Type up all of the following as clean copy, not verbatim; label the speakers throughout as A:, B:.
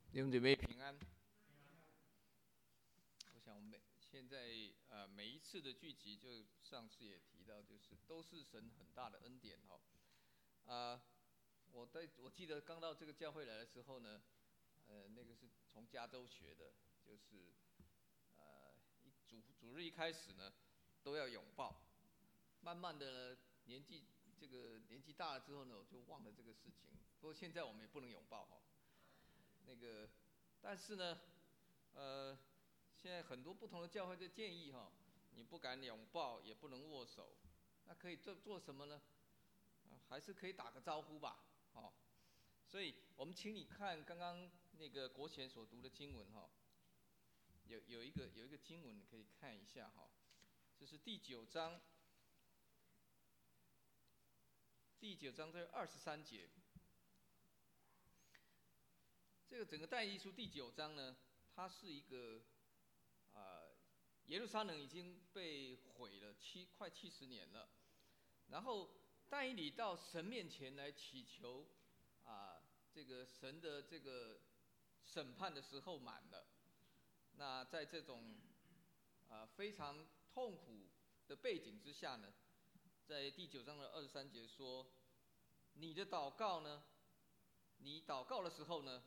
A: 弟兄姐妹平安。我想我们现在每一次的聚集，就上次也提到，就是都是神很大的恩典哈。我记得刚到这个教会来的时候呢，那个是从加州学的，就是主日一开始呢都要拥抱，慢慢的年纪大了之后呢，我就忘了这个事情。不过现在我们也不能拥抱哈，但是呢，现在很多不同的教会的建议哈，你不敢拥抱，也不能握手，那可以做什么呢？还是可以打个招呼吧，哦。所以我们请你看刚刚那个国贤所读的经文哈，有一个经文你可以看一下哈，这是第9章这23节。这个整个但以理书第9章呢，它是一个耶路撒冷已经被毁了快70年了，然后但以理到神面前来祈求这个神的这个审判的时候满了。那在这种非常痛苦的背景之下呢，在第9章的23节说，你的祷告呢，你祷告的时候呢，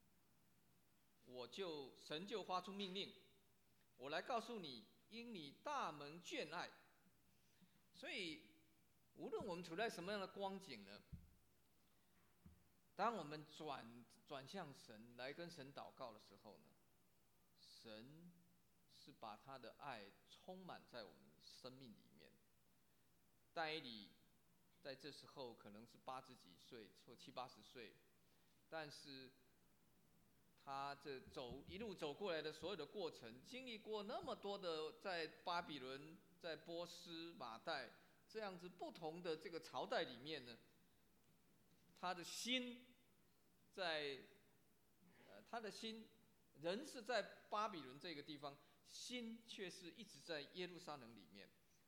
A: 神就发出命令，我来告诉你，因你大蒙眷爱。所以无论我们处在什么样的光景呢，当我们转向神来跟神祷告的时候呢，神是把他的爱充满在我们生命里面。但以理在这时候可能是80几岁或70、80岁，但是他一路走过来的所有的过程，经历过那么多的在巴比伦、在波斯、马代这样子不同的这个朝代里面呢，他的心人是在巴比伦这个地方，心却是一直在耶路撒冷里面。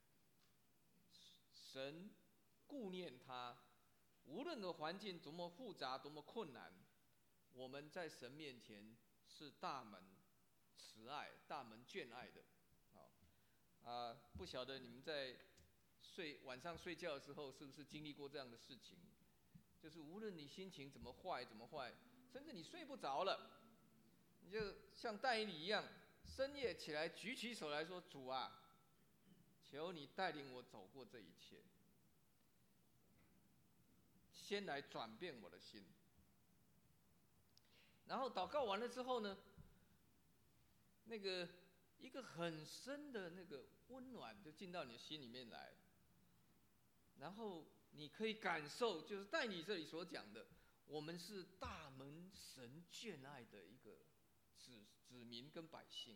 A: 神顾念他，无论的环境多么复杂、多么困难，我们在神面前是大门慈爱、大门眷爱的。不晓得你们在晚上睡觉的时候，是不是经历过这样的事情？就是无论你心情怎么坏，甚至你睡不着了，你就像但以理一样，深夜起来举起手来说：“主啊，求你带领我走过这一切，先来转变我的心。”然后祷告完了之后呢，那个一个很深的那个温暖就进到你的心里面来，然后你可以感受，就是但以理这里所讲的，我们是大蒙神眷爱的一个子民跟百姓。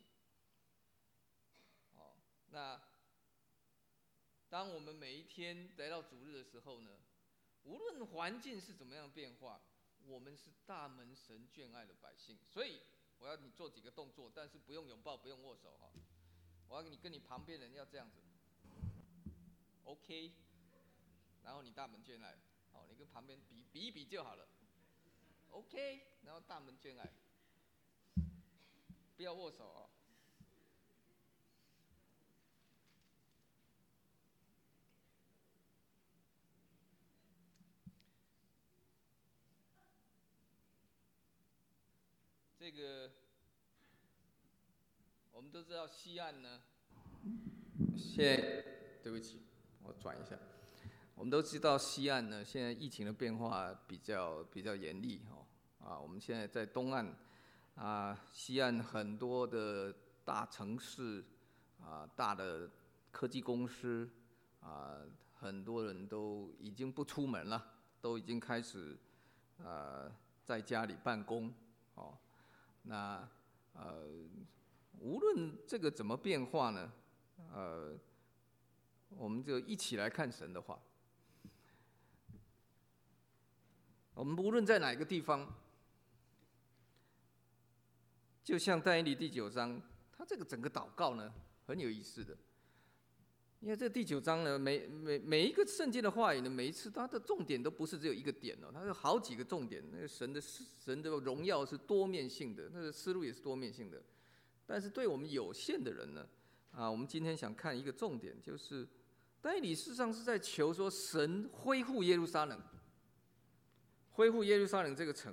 A: 那当我们每一天来到主日的时候呢，无论环境是怎么样变化，我们是大蒙神眷爱的百姓。所以我要你做几个动作，但是不用拥抱，不用握手哈。我要你跟你旁边人要这样子 ，OK， 然后你大蒙眷爱，你跟旁边比一比就好了 ，OK， 然后大蒙眷爱，不要握手哦。这个我们都知道西岸呢，对不起，我转一下。我们都知道西岸呢，现在疫情的变化比较严厉我们现在在东岸西岸很多的大城市大的科技公司很多人都已经不出门了，都已经开始在家里办公那无论这个怎么变化呢，我们就一起来看神的话。我们无论在哪个地方，就像但以理第9章，他这个整个祷告呢很有意思的。 因为这第9章呢，每一个圣经的话语呢，每一次它的重点都不是只有一个点哦，它有好几个重点。那个神的荣耀是多面性的，那个思路也是多面性的。但是对我们有限的人呢，我们今天想看一个重点，就是但以理事实上是在求说神恢复耶路撒冷，恢复耶路撒冷这个城。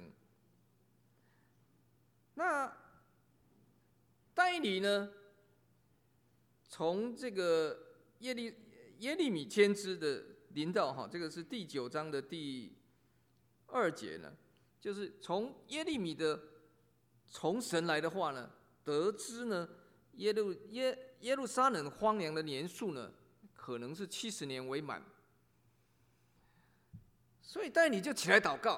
A: 那但以理呢，从这个耶利米先知的临到这个是第9章的第2节呢，就是从耶利米的从神来的话呢，得知呢耶路撒冷荒凉的年数呢，可能是70年为满。所以但以理就起来祷告，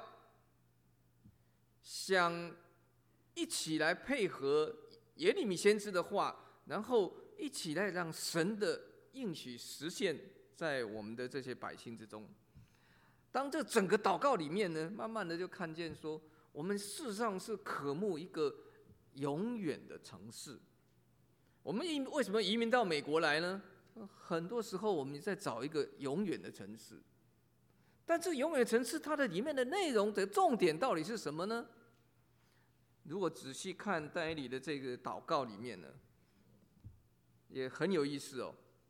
A: 想一起来配合耶利米先知的话，然后一起来让神的应许实现在我们的这些百姓之中。当这整个祷告里面呢，慢慢的就看见说，我们事实上是渴慕一个永远的城市。我们为什么移民到美国来呢？很多时候我们在找一个永远的城市，但这永远的城市它的里面的内容的重点到底是什么呢？如果仔细看但以理的这个祷告里面呢，也很有意思哦。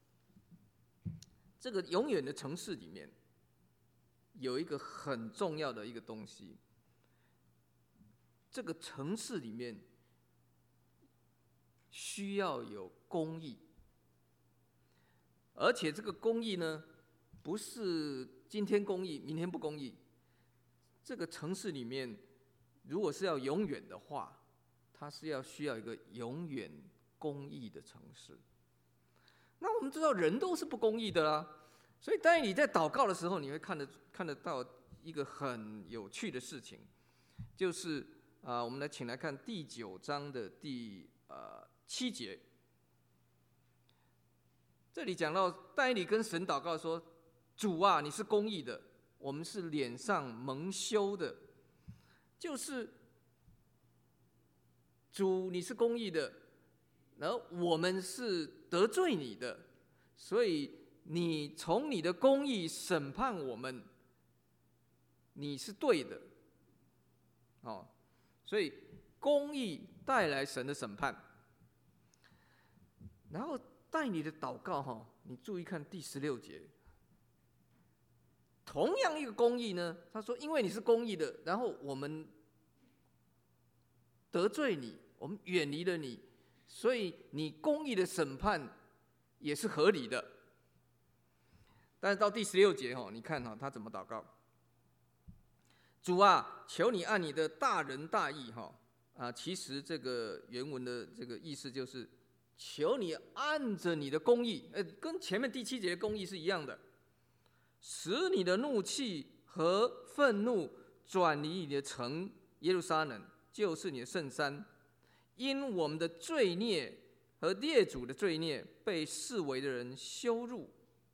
A: 这个永远的城市里面有一个很重要的一个东西，这个城市里面需要有公义，而且这个公义呢，不是今天公义明天不公义。这个城市里面如果是要永远的话，它是需要一个永远公义的城市。那我们知道人都是不公义的啦，所以当你在祷告的时候，你会看得到一个很有趣的事情，就是我们请来看第9章的第7节。这里讲到但以理跟神祷告说：“主啊，你是公义的，我们是脸上蒙羞的。”就是主你是公义的，然后我们是得罪你的，所以你从你的公义审判我们，你是对的。所以公义带来神的审判。然后但以理的祷告你注意看第16节，同样一个公义呢，他说因为你是公义的，然后我们得罪你，我们远离了你，所以你公义的审判也是合理的。但是到第16节你看他怎么祷告：主啊，求你按你的大仁大义其实这个原文的这个意思就是求你按着你的公义，跟前面第7节的公义是一样的，使你的怒气和愤怒转离你的城耶路撒冷，就是你的圣山，因我们的罪孽和列祖的罪孽被视为的人羞辱。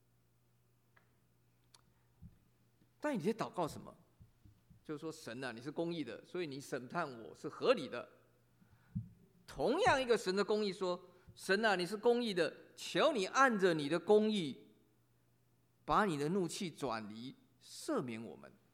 A: 但你在祷告什么？就是说神啊，你是公义的，所以你审判我是合理的。同样一个神的公义说，神啊，你是公义的，求你按着你的公义把你的怒气转离，赦免我们。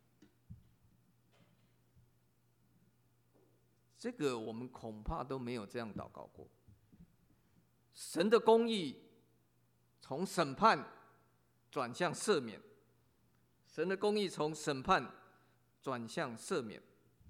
A: 这个我们恐怕都没有这样祷告过。神的公义从审判转向赦免，神的公义从审判转向赦免。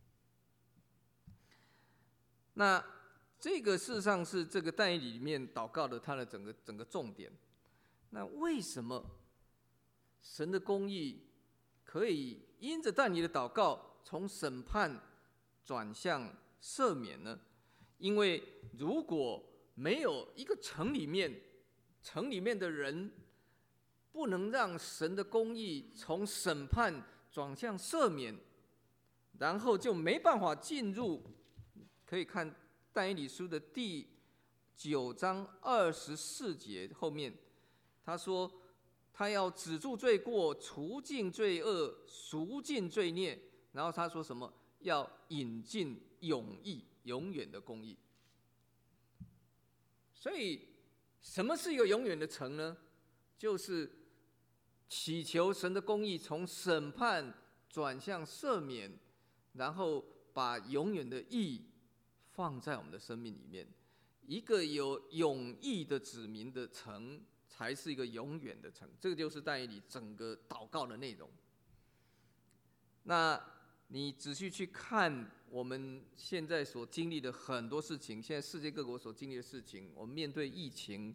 A: 那这个事实上是这个但以理里面祷告的他的整个重点。那为什么神的公义可以因着但以理的祷告从审判转向赦免呢？因为如果没有一个城里面的人不能让神的公义从审判转向赦免，然后就没办法进入。可以看但以理书的第9章24节后面，他说他要止住罪过，除尽罪恶，赎尽罪孽，然后他说什么？要引进永义，永远的公义。所以什么是一个永远的城呢？ 就是祈求神的公义从审判转向赦免，然后把永远的义放在我们的生命里面。一个有永义的子民的城，才是一个永远的城。这个就是但以理整个祷告的内容。那你仔细去看我们现在所经历的很多事情，现在世界各国所经历的事情，我们面对疫情，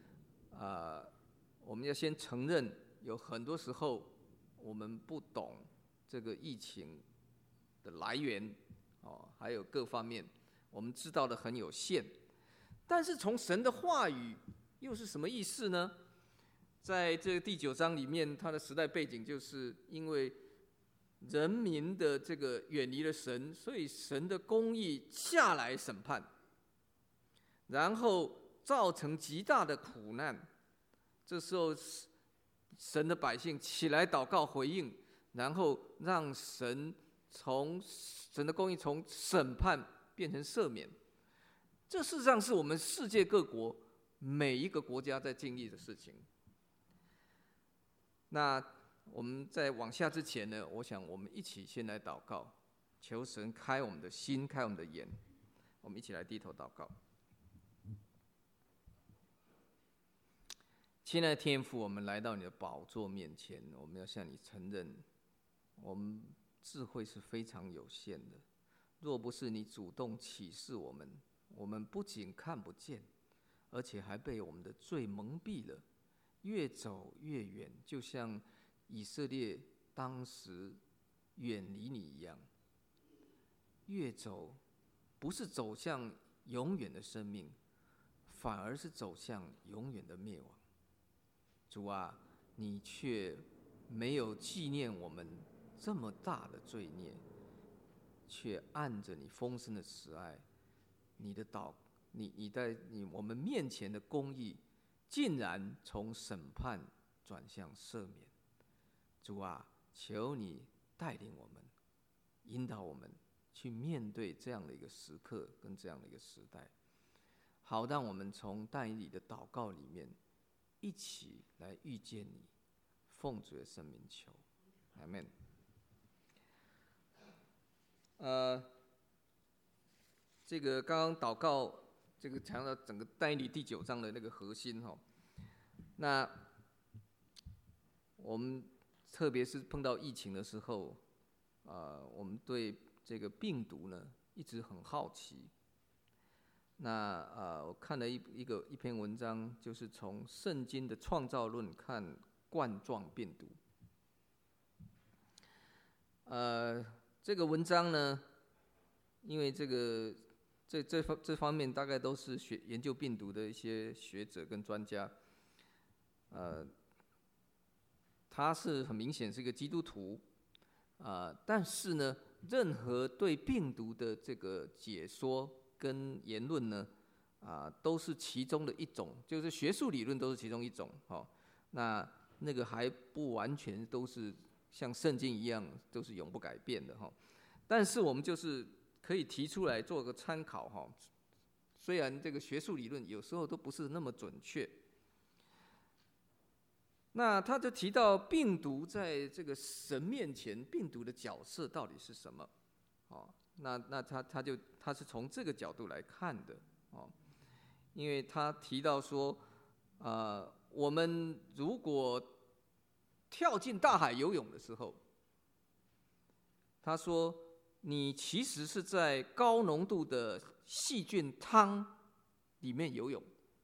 A: 我们要先承认，有很多时候我们不懂这个疫情的来源，还有各方面，我们知道的很有限。但是从神的话语又是什么意思呢？在这个第9章里面，它的时代背景就是因为人民的这个远离了神，所以神的公义下来审判，然后造成极大的苦难。这时候神的百姓起来祷告回应，然后让神的公义从审判变成赦免。这事实上是我们世界各国每一个国家在经历的事情。那我们在往下之前呢，我想我们一起先来祷告，求神开我们的心，开我们的眼。我们一起来低头祷告。亲爱的天父，我们来到你的宝座面前，我们要向你承认，我们智慧是非常有限的。若不是你主动启示我们，我们不仅看不见，而且还被我们的罪蒙蔽了，越走越远，就像以色列当时远离你一样。越走不是走向永远的生命，反而是走向永远的灭亡。主啊，你却没有纪念我们这么大的罪孽，却按着你丰盛的慈爱，你在我们面前的公义，竟然从审判转向赦免。主啊，求你带领我们，引导我们去面对这样的一个时刻跟这样的一个时代，好让我们从但以理的祷告里面一起来遇见你。奉主的圣名求，阿们。这个刚刚祷告，这个强调整个但以理第9章的那个核心哈。那我们特别是碰到疫情的时候，我们对这个病毒呢一直很好奇。那我看了一篇文章，就是从圣经的创造论看冠状病毒。这个文章呢，因为这方面大概都是研究病毒的一些学者跟专家，他是很明显是一个基督徒，但是呢，任何对病毒的这个解说跟言论呢，都是其中的一种，就是学术理论都是其中一种，那个还不完全都是像圣经一样都是永不改变的，但是我们就是可以提出来做个参考，虽然这个学术理论有时候都不是那么准确。那他就提到病毒在这个神面前，病毒的角色到底是什么？那他是从这个角度来看的，因为他提到说，我们如果跳进大海游泳的时候，他说你其实是在高浓度的细菌汤里面游泳，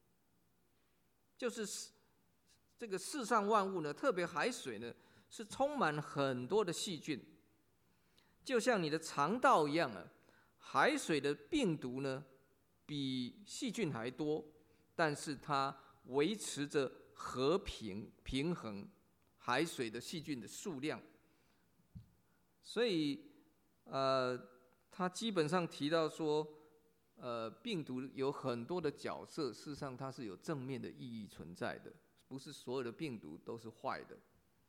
A: 就是这个世上万物呢，特别海水呢，是充满很多的细菌，就像你的肠道一样海水的病毒呢，比细菌还多，但是它维持着平衡海水的细菌的数量。所以他基本上提到说，病毒有很多的角色，事实上它是有正面的意义存在的，不是所有的病毒都是坏的。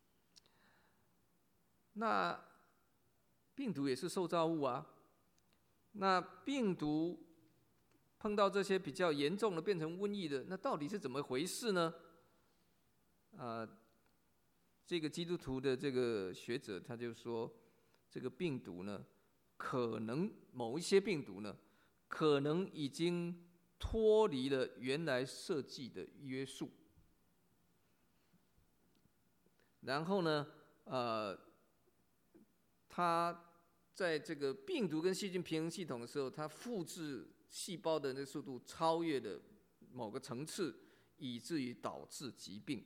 A: 那病毒也是受造物啊，那病毒碰到这些比较严重的变成瘟疫的，那到底是怎么回事呢？ 这个基督徒的这个学者他就说，这个病毒呢，可能某一些病毒呢，可能已经脱离了原来设计的约束。然后呢，它在这个病毒跟细菌平衡系统的时候，它复制细胞的那个速度超越了某个层次，以至于导致疾病。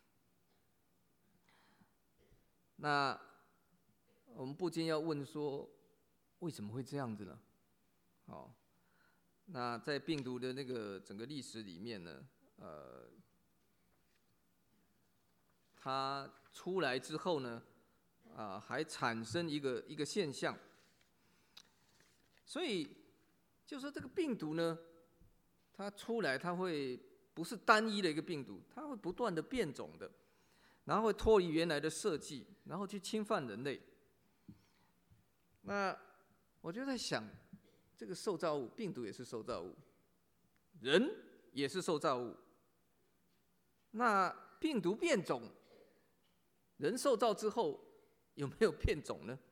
A: 那我们不禁要问说，为什么会这样子呢？那在病毒的那个整个历史里面呢，它出来之后呢，还产生一个现象，所以就说这个病毒呢，它出来它会不是单一的一个病毒，它会不断的变种的，然后会脱离原来的设计，然后去侵犯人类。那我就在想，这个受造物，病毒也是受造物，人也是受造物。那病毒变种，人受造之后有没有变种呢？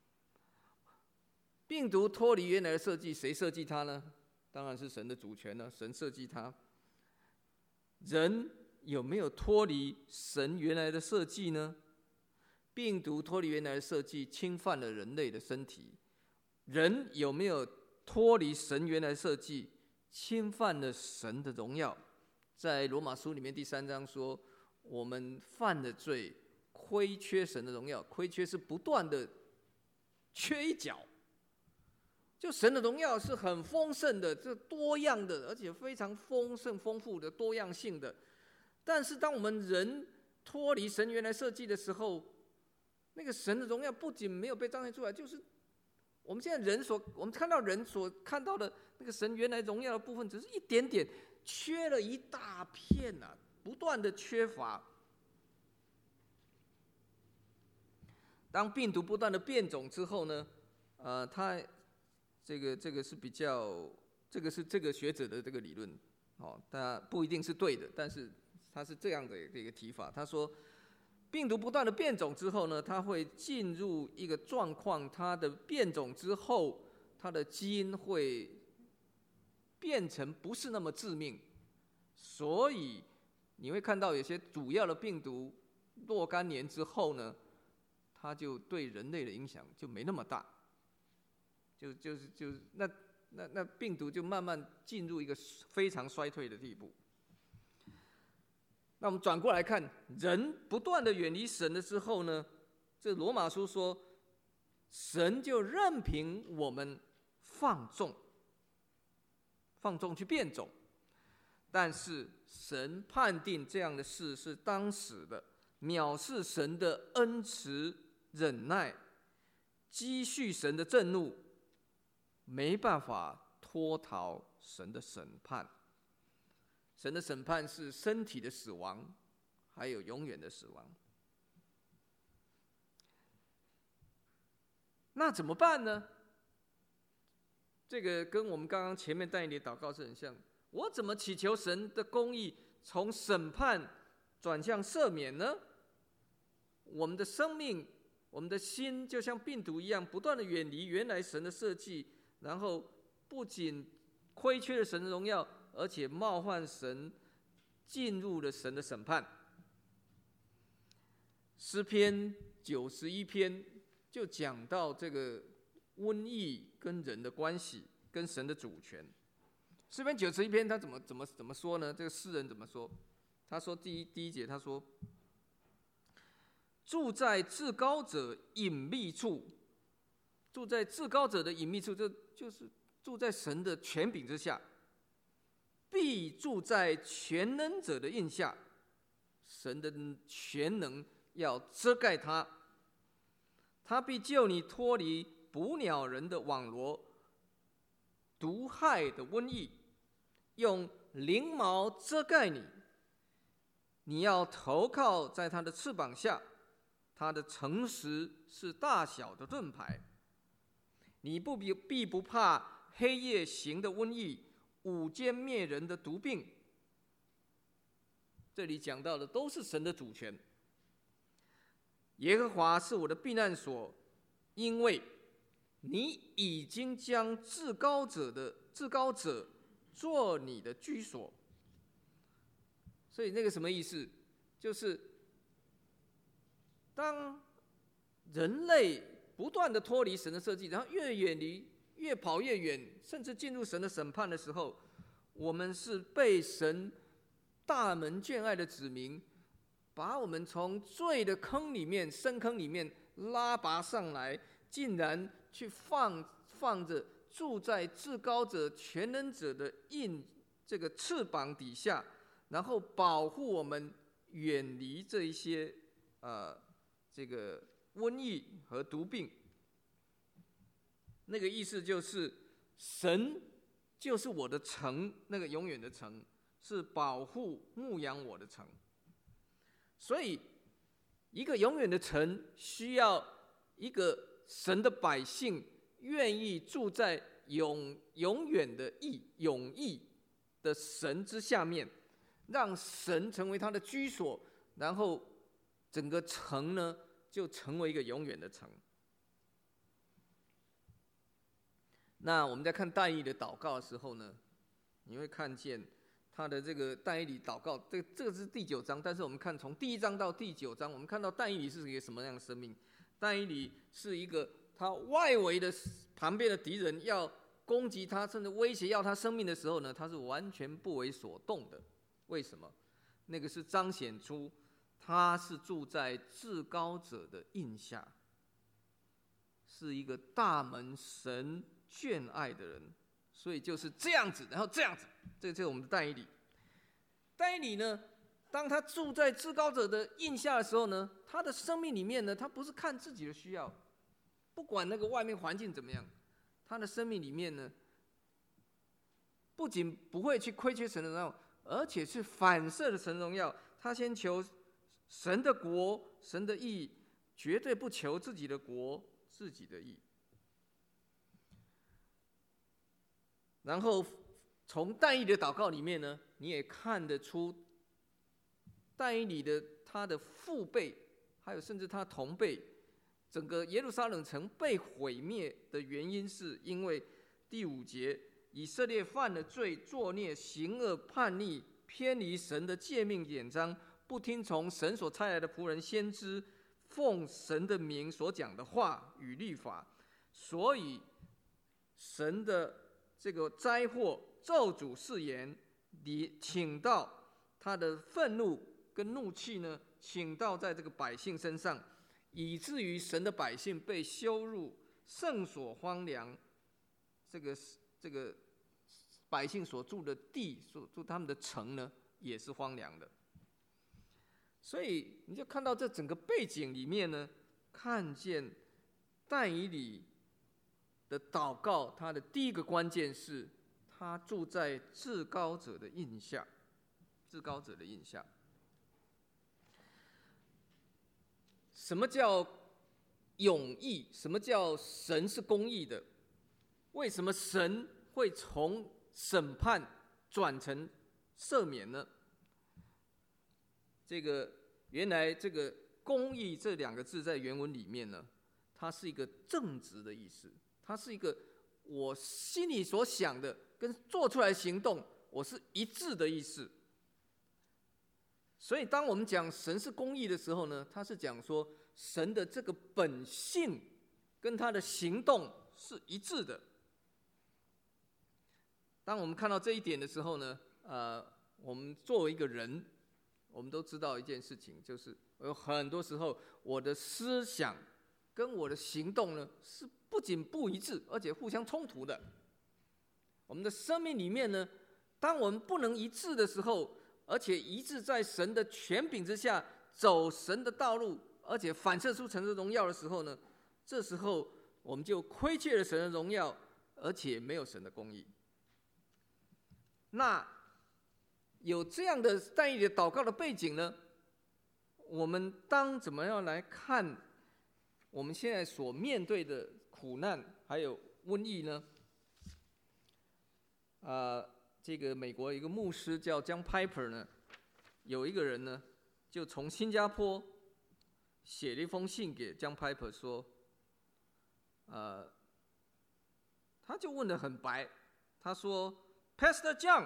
A: 病毒脱离原来的设计，谁设计它呢？当然是神的主权了，神设计它。人有没有脱离神原来的设计呢？病毒脱离原来的设计，侵犯了人类的身体。人有没有脱离神原来的设计，侵犯了神的荣耀？在罗马书里面第3章说，我们犯了罪，亏缺神的荣耀。亏缺是不断的缺一角。就神的荣耀是很丰盛的，这多样的，而且非常丰盛丰富的多样性的。但是当我们人脱离神原来设计的时候，那个神的荣耀不仅没有被彰显出来，就是我们现在我们看到人所看到的那个神原来荣耀的部分，只是一点点，缺了一大片啊，不断的缺乏。当病毒不断的变种之后呢，它这个是比较，这个是这个学者的这个理论，它不一定是对的，但是它是这样的一个提法。他说，病毒不断的变种之后呢，它会进入一个状况，它的变种之后，它的基因会变成不是那么致命，所以你会看到有些主要的病毒若干年之后呢，它就对人类的影响就没那么大，那病毒就慢慢进入一个非常衰退的地步。那我们转过来看，人不断的远离神的时候呢，这罗马书说，神就任凭我们放纵去变种，但是神判定这样的事是当时的，藐视神的恩慈忍耐，积蓄神的震怒，没办法脱逃神的审判。神的审判是身体的死亡，还有永远的死亡。那怎么办呢？这个跟我们刚刚前面但以理祷告是很像。我怎么祈求神的公义从审判转向赦免呢？我们的生命，我们的心就像病毒一样，不断的远离原来神的设计，然后不仅亏缺了神的荣耀，而且冒犯神，进入了神的审判。诗篇91篇就讲到这个瘟疫跟人的关系，跟神的主权。诗篇91篇他怎么说呢？这个诗人怎么说？他说第一节，他说，住在至高者隐秘处，住在至高者的隐秘处，这就是住在神的权柄之下，必住在全能者的印下。神的全能要遮盖他，他必救你脱离捕鸟人的网罗，毒害的瘟疫，用翎毛遮盖你。你要投靠在他的翅膀下，他的诚实是大小的盾牌。你必不怕黑夜行的瘟疫，午间灭人的毒病。 这里讲到的都是神的主权。耶和华是我的避难所，因为你已经将至高者做你的居所。所以那个什么意思？就是当人类不断的脱离神的设计，然后越远离，越跑越远，甚至进入神的审判的时候，我们是被神大门眷爱的子民，把我们从罪的坑里面、深坑里面拉拔上来，竟然去放着住在至高者、全能者的这个翅膀底下，然后保护我们远离这一些这个瘟疫和毒病。那个意思就是神就是我的城，那个永远的城，是保护牧养我的城。所以一个永远的城需要一个神的百姓愿意住在永远的永义的神之下面，让神成为他的居所，然后整个城呢就成为一个永远的城。那我们在看但以理的祷告的时候呢，你会看见他的这个但以理祷告，这个是第9章，但是我们看从第1章到第9章，我们看到但以理是一个什么样的生命？但以理是一个他外围的旁边的敌人要攻击他，甚至威胁要他生命的时候呢，他是完全不为所动的。为什么？那个是彰显出他是住在至高者的荫下，是一个大门神眷爱的人。所以就是这样子，然后这样子，这就是我们的但以理。但以理呢，当他住在至高者的荫下的时候呢，他的生命里面呢，他不是看自己的需要，不管那个外面环境怎么样，他的生命里面呢，不仅不会去亏缺神的荣耀，而且是反射的神荣耀。他先求神的国、神的义，绝对不求自己的国、自己的义。然后从但以理的祷告里面呢，你也看得出但以理的他的父辈，还有甚至他同辈，整个耶路撒冷城被毁灭的原因，是因为第5节，以色列犯了罪，作孽，行恶，叛逆，偏离神的诫命典章，不听从神所差来的仆人先知奉神的名所讲的话与律法，所以神的这个灾祸咒诅誓言，你请到他的愤怒跟怒气呢，请到在这个百姓身上，以至于神的百姓被羞辱，圣所荒凉，这个百姓所住的地，所住他们的城呢，也是荒凉的。所以你就看到这整个背景里面呢，看见但以理的祷告，他的第一个关键是他住在至高者的荫下，至高者的荫下。什么叫永义？什么叫神是公义的？为什么神会从审判转成赦免呢？这个原来这个公义这2个字在原文里面呢，它是一个正直的意思，它是一个我心里所想的跟做出来的行动我是一致的意思。所以当我们讲神是公义的时候呢，他是讲说神的这个本性跟他的行动是一致的。当我们看到这一点的时候呢，我们作为一个人，我们都知道一件事情，就是有很多时候我的思想跟我的行动呢，是不仅不一致，而且互相冲突的。我们的生命里面呢，当我们不能一致的时候，而且一致在神的权柄之下走神的道路，而且反射出神的荣耀的时候呢，这时候我们就亏欠了神的荣耀，而且没有神的公义。那有这样的但以理的祷告的背景呢，我们当怎么样来看我们现在所面对的苦难还有瘟疫呢？这个美国一个牧师叫John Piper呢， 有一个人呢，就从新加坡写了一封信给John Piper说，他就问得很白，他说 ：“Pastor John，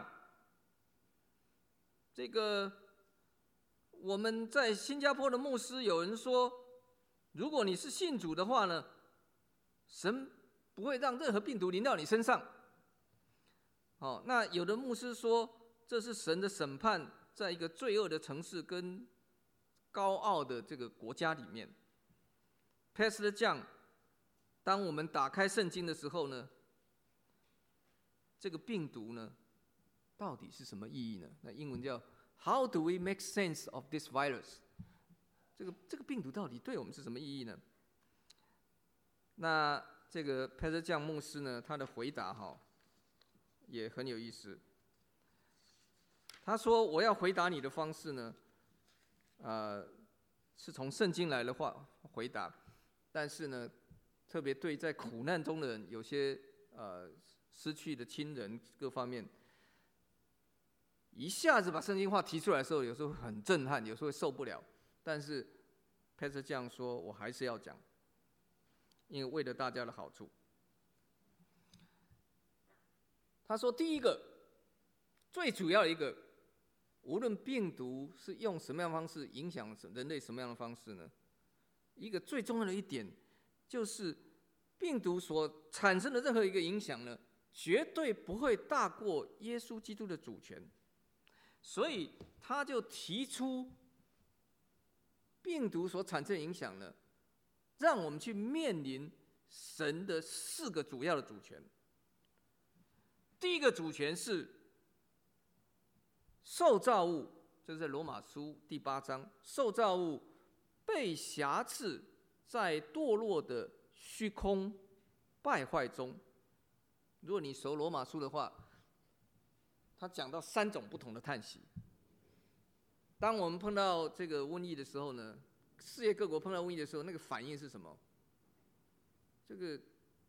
A: 这个我们在新加坡的牧师有人说，如果你是信主的话呢，神不会让任何病毒临到你身上。那有的牧师说，这是神的审判，在一个罪恶的城市跟高傲的这个国家里面。Pastor John， 当我们打开圣经的时候呢，这个病毒呢，到底是什么意义呢？那英文叫 How do we make sense of this virus？ 这个病毒到底对我们是什么意义呢？那这个 Pastor John 牧师呢，他的回答也很有意思。他说：“我要回答你的方式呢，是从圣经来的话回答，但是呢，特别对在苦难中的人，有些失去的亲人各方面，一下子把圣经话提出来的时候，有时候很震撼，有时候会受不了。但是 Pastor 这样说，我还是要讲，因为为了大家的好处。”他说：“第一个，最主要的一个，无论病毒是用什么样的方式影响人类什么样的方式呢？一个最重要的一点，就是病毒所产生的任何一个影响呢，绝对不会大过耶稣基督的主权。所以他就提出，病毒所产生的影响呢，让我们去面临神的4个主要的主权。第一个主权是受造物，这是在罗马书第8章，受造物被瑕疵在堕落的虚空败坏中。如果你熟罗马书的话，他讲到3种不同的叹息。当我们碰到这个瘟疫的时候呢，世界各国碰到瘟疫的时候，那个反应是什么？这个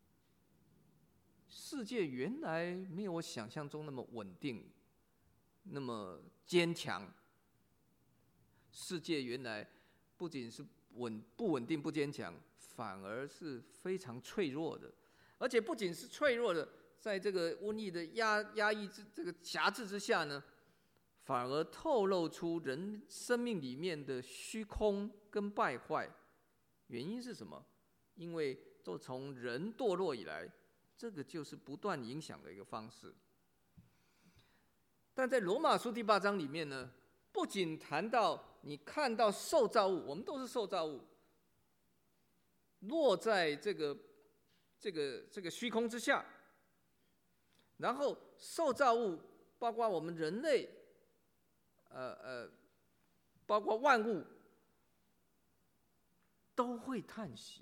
A: 世界原来没有我想象中那么稳定，那么坚强。世界原来不仅是不稳定、不坚强，反而是非常脆弱的。而且不仅是脆弱的，在这个瘟疫的压抑这个辖制之下呢，反而透露出人生命里面的虚空跟败坏。原因是什么？因为都从人堕落以来，这个就是不断影响的一个方式。但在罗马书第8章里面呢，不仅谈到你看到受造物，我们都是受造物，落在这个虚空之下，然后受造物包括我们人类，包括万物，都会叹息。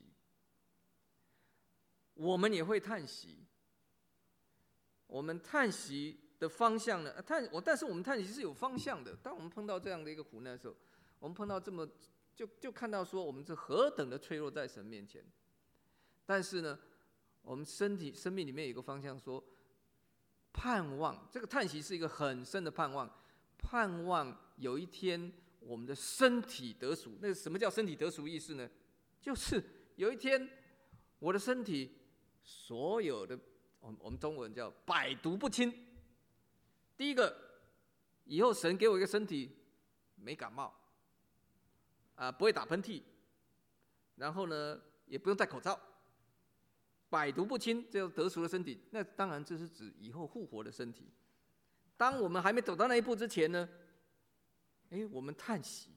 A: 我们也会叹息。我们叹息的方向呢？但是我们叹息是有方向的。当我们碰到这样的一个苦难的时候，我们碰到这么就看到说，我们是何等的脆弱在神面前。但是呢，我们生命里面有一个方向说，盼望。这个叹息是一个很深的盼望，盼望有一天我们的身体得赎。那什么叫身体得赎意思呢？就是有一天我的身体所有的，我们中文叫百毒不侵。第一个，以后神给我一个身体没感冒，不会打喷嚏，然后呢也不用戴口罩，百毒不侵，这叫得赎的身体。那当然这是指以后复活的身体。当我们还没走到那一步之前呢，我们叹息，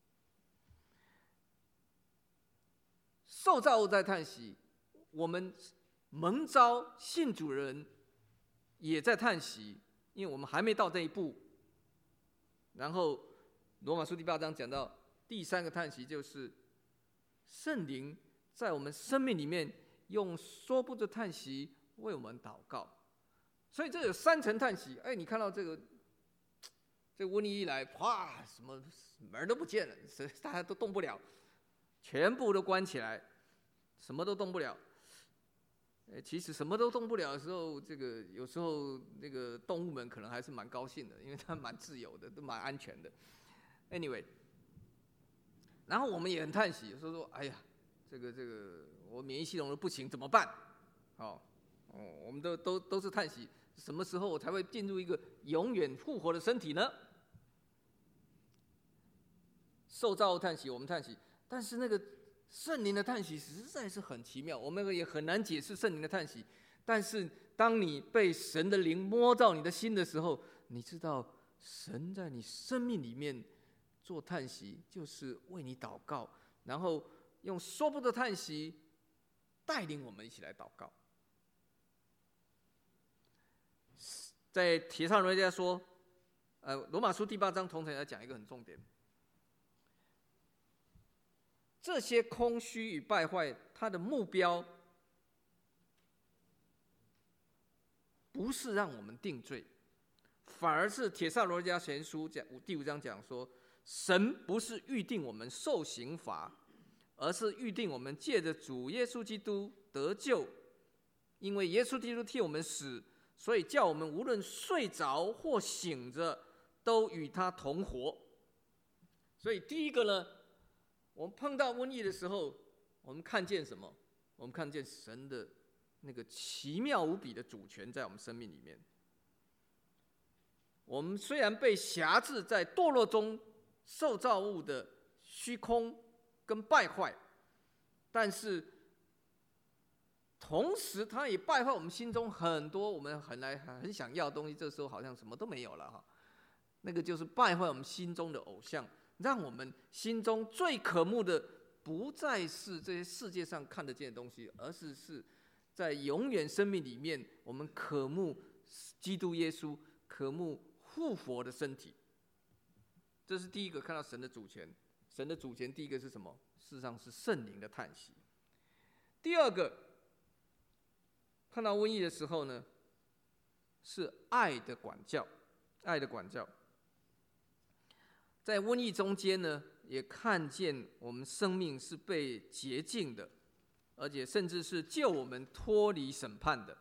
A: 受造物在叹息，我们蒙召信主人也在叹息，因为我们还没到这一步。然后罗马书第8章讲到第3个叹息，就是圣灵在我们生命里面用说不出叹息为我们祷告。所以这有3层叹息。你看到这个瘟疫一来，啪，什么门都不见了，大家都动不了，全部都关起来，什么都动不了。其实什么都动不了的时候，有时候那个动物们可能还是蛮高兴的，因为它蛮自由的，都蛮安全的。 Anyway， 然后我们也很叹息，说哎呀，这个我免疫系统都不行，怎么办？我们都是叹息，什么时候我才会进入一个永远复活的身体呢？受造物叹息，我们叹息，但是那个圣灵的叹息实在是很奇妙，我们也很难解释圣灵的叹息。但是当你被神的灵摸到你的心的时候，你知道神在你生命里面做叹息，就是为你祷告，然后用说不得叹息带领我们一起来祷告。在帖撒罗尼迦说，罗马书第8章同时要讲一个很重点。这些空虚与败坏，它的目标不是让我们定罪，反而是帖撒罗尼迦前书第5章讲说，神不是预定我们受刑罚，而是预定我们借着主耶稣基督得救，因为耶稣基督替我们死，所以叫我们无论睡着或醒着，都与他同活。所以第一个呢，我们碰到瘟疫的时候，我们看见什么？我们看见神的那个奇妙无比的主权在我们生命里面。我们虽然被辖制在堕落中受造物的虚空跟败坏，但是同时它也败坏我们心中很多我们很想要的东西，这时候好像什么都没有了哈。那个就是败坏我们心中的偶像，让我们心中最渴慕的不再是这些世界上看得见的东西，而是在永远生命里面，我们渴慕基督耶稣，渴慕复活的身体。这是第一个看到神的主权。神的主权第一个是什么？事实上是圣灵的叹息。第二个看到瘟疫的时候呢，是爱的管教。爱的管教，在瘟疫中间呢，也看见我们生命是被洁净的，而且甚至是救我们脱离审判的。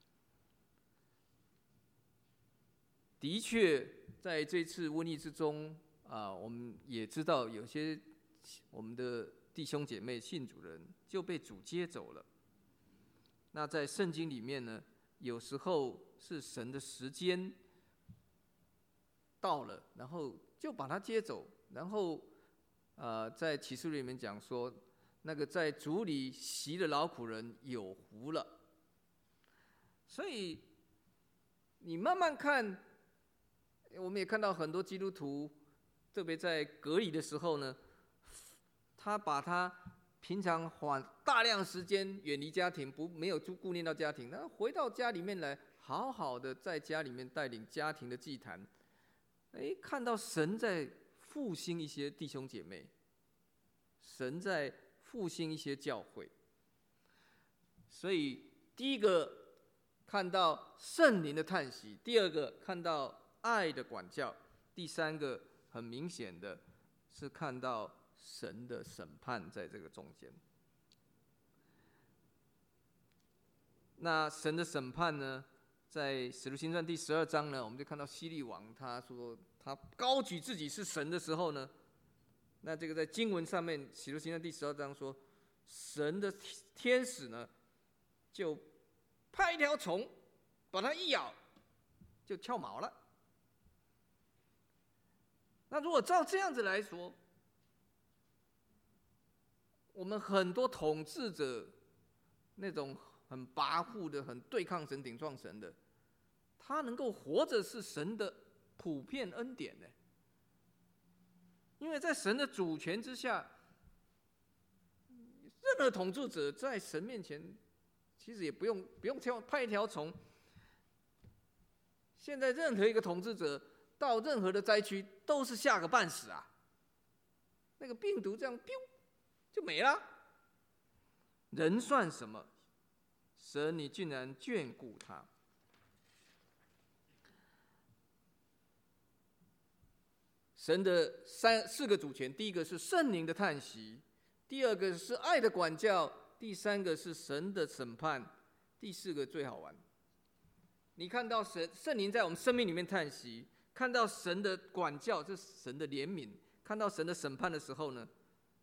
A: 的确，在这次瘟疫之中我们也知道有些我们的弟兄姐妹信主人就被主接走了。那在圣经里面呢，有时候是神的时间到了，然后就把他接走。然后在启示录里面讲说，那个在主里习的劳苦人有福了。所以你慢慢看，我们也看到很多基督徒，特别在隔离的时候呢，他把他平常花大量时间远离家庭，没有顾念到家庭，他回到家里面来，好好的在家里面带领家庭的祭坛。看到神在复兴一些弟兄姐妹，神在复兴一些教会。所以第一个看到圣灵的叹息，第二个看到爱的管教，第三个很明显的是看到神的审判在这个中间。那神的审判呢，在使徒行传第12章呢，我们就看到希律王他说他高举自己是神的时候呢，那这个在经文上面使徒行传第12章说，神的天使呢就派一条虫把它一咬就翘毛了。那如果照这样子来说，我们很多统治者那种很跋扈的、很对抗神、顶撞神的，他能够活着是神的普遍恩典呢。因为在神的主权之下，任何统治者在神面前，其实也不用派一条虫。现在任何一个统治者到任何的灾区，都是吓个半死啊！那个病毒这样就没了。人算什么？神，你竟然眷顾他。神的四个主权，第一个是圣灵的叹息，第二个是爱的管教，第三个是神的审判，第四个最好玩。你看到圣灵在我们生命里面叹息，看到神的管教，这是神的怜悯， 看到神的审判的时候呢，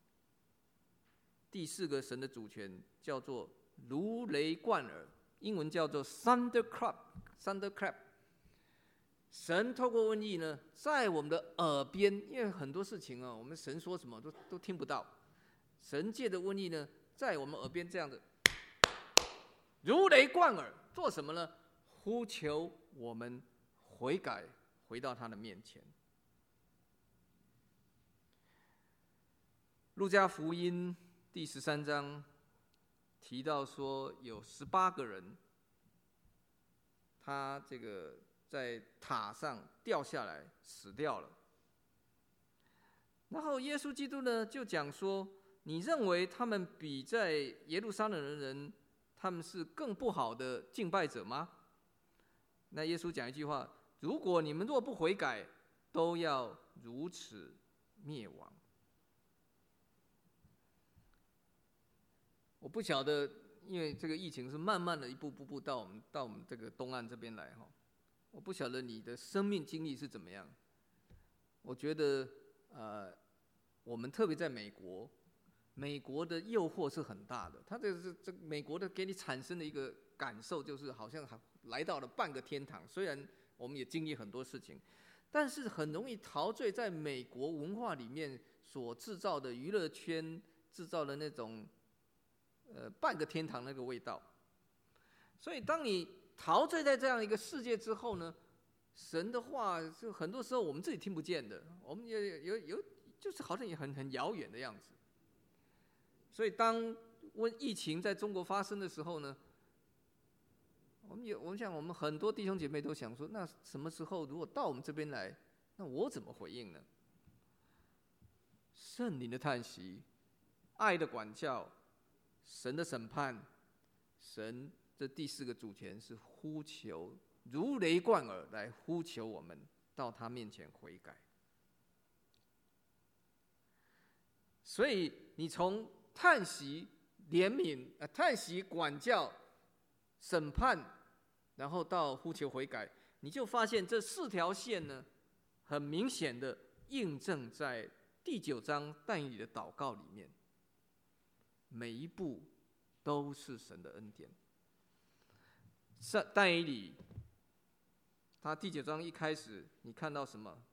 A: 第4个神的主权叫做如雷贯耳，英文叫做 thunderclap。神透过瘟疫呢，在我们的耳边，因为很多事情我们神说什么都听不到，神借的瘟疫呢，在我们耳边这样的如雷贯耳，做什么呢？呼求我们悔改，回到他的面前。路加福音第13章提到说，有18个人，他这个在塔上掉下来死掉了。然后耶稣基督呢就讲说，你认为他们比在耶路撒冷的人，他们是更不好的敬拜者吗？那耶稣讲一句话，如果你们若不悔改，都要如此灭亡。我不晓得，因为这个疫情是慢慢的一步步到我们这个东岸这边来哈，我不晓得你的生命经历是怎么样。我觉得我们特别在美国，美国的诱惑是很大的，它这美国的给你产生的一个感受就是好像来到了半个天堂，虽然我们也经历很多事情，但是很容易陶醉在美国文化里面所制造的娱乐圈制造的那种半个天堂那个味道。所以当你陶醉在这样一个世界之后呢，神的话就很多时候我们自己听不见的，我们有就是好像也很遥远的样子。所以当疫情在中国发生的时候呢，我想我们很多弟兄姐妹都想说，那什么时候如果到我们这边来，那我怎么回应呢？圣灵的叹息，爱的管教，神的审判，神这第4个主权是呼求，如雷贯耳来呼求我们到他面前悔改。所以你从叹息、怜悯、叹息、管教、审判，然后到呼求悔改，你就发现这4条线呢，很明显的印证在第9章但以理的祷告里面，每一步都是神的恩典。但以理他第9章一开始，你看到什么？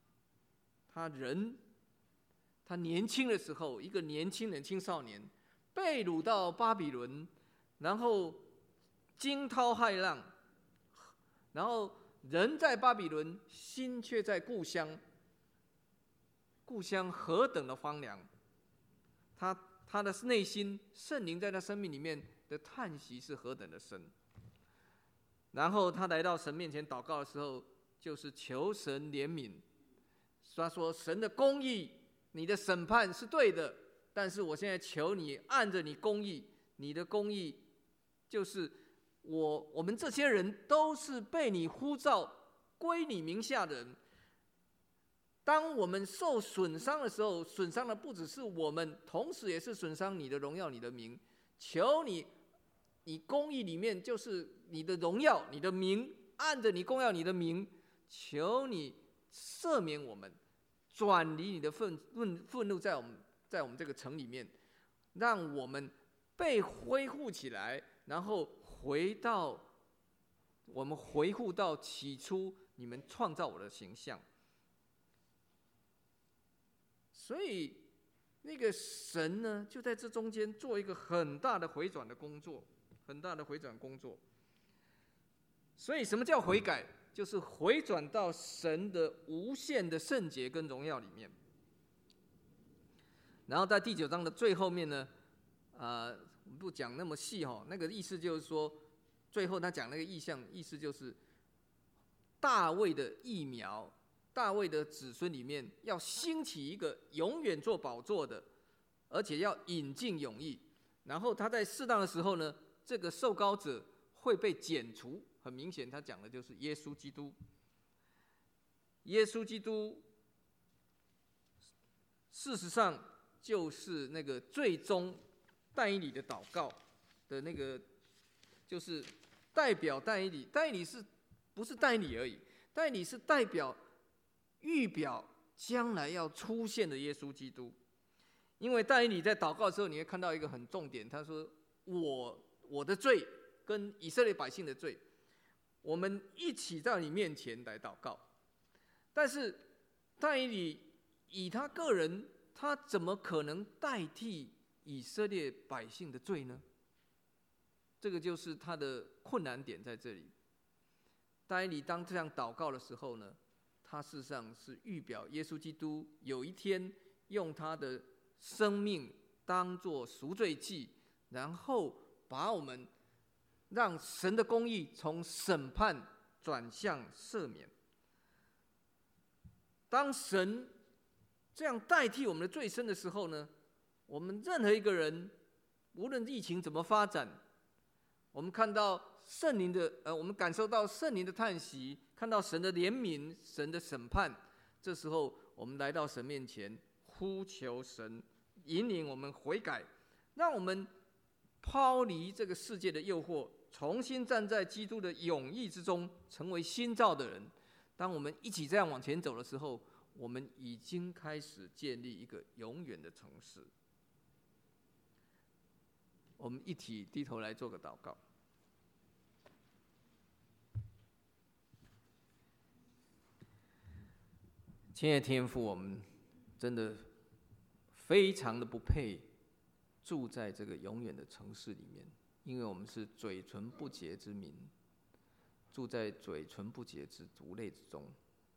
A: 他年轻的时候，一个年轻人青少年被掳到巴比伦，然后惊涛骇浪，然后人在巴比伦，心却在故乡。故乡何等的荒凉，他的内心，圣灵在他生命里面的叹息是何等的深。然后他来到神面前祷告的时候，就是求神怜悯。他说：“神的公义，你的审判是对的，但是我现在求你按着你公义，你的公义就是我们这些人都是被你呼召归你名下的人。当我们受损伤的时候，损伤的不只是我们，同时也是损伤你的荣耀、你的名。求你公义里面就是你的荣耀、你的名，按着你公耀、你的名，求你赦免我们，转离你的愤怒在我们这个城里面，让我们被恢复起来，然后我们回复到起初你们创造我的形象。”所以那个神呢，就在这中间做一个很大的回转的工作，很大的回转工作。所以什么叫悔改？就是回转到神的无限的圣洁跟荣耀里面。然后在第9章的最后面呢，我们不讲那么细那个意思就是说，最后他讲那个意象，意思就是大卫的疫苗。大卫的子孙里面要兴起一个永远做宝座的，而且要引进永义。然后他在适当的时候呢，这个受膏者会被剪除。很明显，他讲的就是耶稣基督。耶稣基督，事实上就是那个最终但以理的祷告的那个，就是代表但以理。但以理是不是但以理而已？但以理是代表。预表将来要出现的耶稣基督。因为但以理在祷告的时候，你会看到一个很重点，他说我的罪跟以色列百姓的罪，我们一起在你面前来祷告。但是但以理以他个人，他怎么可能代替以色列百姓的罪呢？这个就是他的困难点在这里。但以理当这样祷告的时候呢，他事实上是预表耶稣基督有一天用他的生命当作赎罪祭，然后把我们让神的公义从审判转向赦免。当神这样代替我们的罪身的时候呢，我们任何一个人，无论疫情怎么发展，我们看到圣灵的我们感受到圣灵的叹息，看到神的怜悯，神的审判，这时候我们来到神面前，呼求神引领我们悔改，让我们抛离这个世界的诱惑，重新站在基督的永义之中，成为新造的人。当我们一起这样往前走的时候，我们已经开始建立一个永远的城市。我们一起低头来做个祷告。亲爱的天父，我们真的非常的不配住在这个永远的城市里面，因为我们是嘴唇不洁之民，住在嘴唇不洁之族类之中。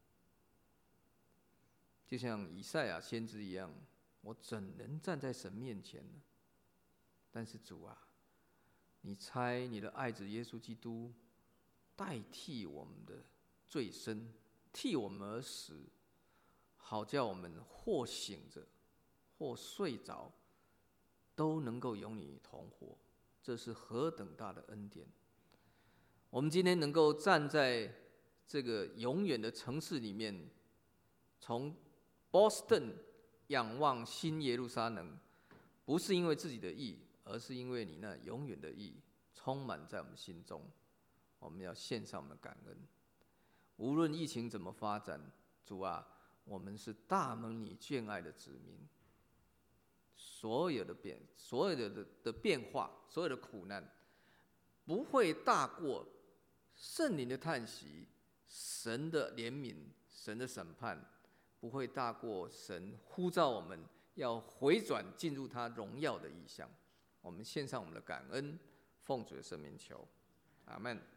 A: 就像以赛亚先知一样，我怎能站在神面前呢？但是主啊，你差你的爱子耶稣基督代替我们的罪身，替我们而死，好叫我们或醒着或睡着都能够与你同活。这是何等大的恩典！我们今天能够站在这个永远的城市里面，从Boston 仰望新耶路撒冷，不是因为自己的义，而是因为你那永远的义充满在我们心中。我们要献上我们的感恩。无论疫情怎么发展，主啊，我们是大蒙你眷爱的子民。所有的变化，所有的苦难，不会大过圣灵的叹息，神的怜悯，神的审判，不会大过神呼召我们要回转进入他荣耀的意象。我们献上我们的感恩，奉主的圣名求，阿们。